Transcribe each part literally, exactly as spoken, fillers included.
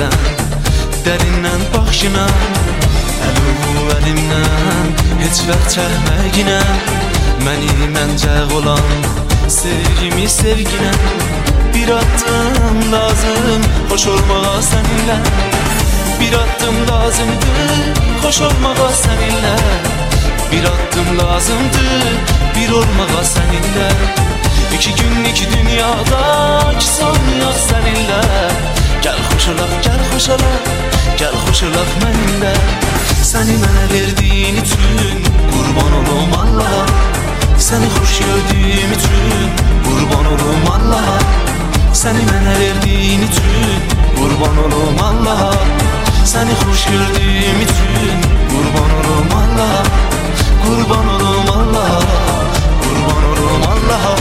sən dərindən baxışına, əlu əlimdən heç vaxt çəkməginə, məni məncəq olan sevgimi sevginə. Bir addım lazım xoş olmağa səninlə, bir addım lazımdır xoş olmağa səninlə, bir addım lazımdır bir olmağa səninlə. İki gün iki dünyada iki son yox səninlə. Gəl xoş olaq, gəl xoş olaq, gəl xoş olaq mənimlə. Səni mənə verdiyin üçün qurban olum Allaha, səni xoş gördüyüm üçün qurban olum Allaha, səni mənə verdiyin üçün qurban olum Allaha, səni xoş gördüyüm üçün qurban olum Allaha, qurban olum Allaha, qurban olum Allaha.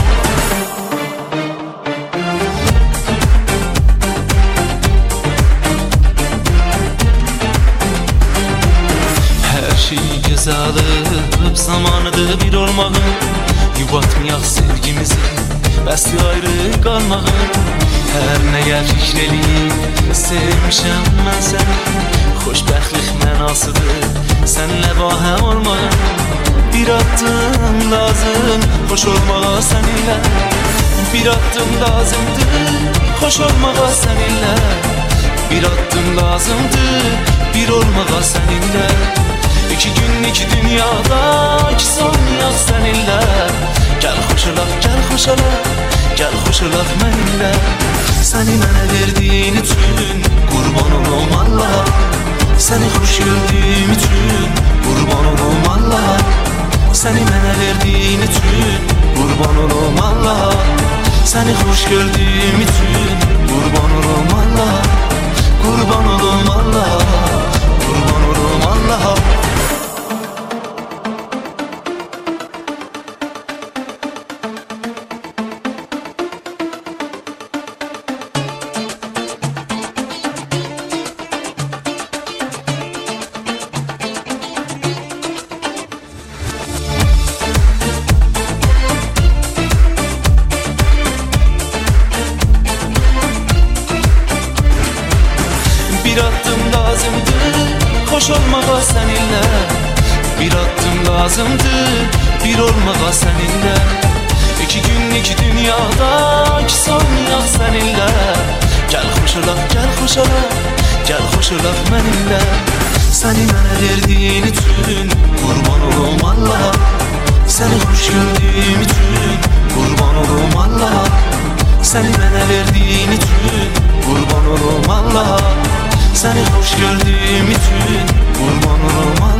Göz alıp zamanıdır bir olmağın, yubatmayaq sevgimizi, bəsli ayrı qalmağın. Hər nəyə fikr eləyib sevmişəm mən səni, xoşbəxtlik mənasıdır sənlə bahəm olmağın. Bir addım lazım xoş olmağa səninlə, bir addım lazımdır xoş olmağa səninlə, bir addım lazımdır bir olmağa səninlə. İki gün iki dünyada iki son yox səninlə. Gəl xoş olaq, gəl xoş olaq, gəl xoş olaq mənimlə. Səni mənə verdiyin üçün qurban olum Allaha, səni xoş gördüyüm üçün qurban olum Allaha, səni mənə verdiyin üçün qurban olum Allaha, səni xoş gördüyüm üçün qurban olum Allaha, qurban olum Allaha, qurban olum Allaha. Bir addım lazımdır xoş olmağa səninlə, bir addım lazımdır bir olmağa səninlə. İki gün iki dünyada iki son yox səninlə. Gəl xoş olaq, gəl xoş olaq, gəl xoş olaq mənimlə. Səni mənə verdiyin üçün qurban olum Allaha, səni xoş gördüyüm üçün qurban olum Allaha, səni mənə verdiyin üçün qurban olum Allaha, səni xoş gördüyüm üçün qurban olum Allaha.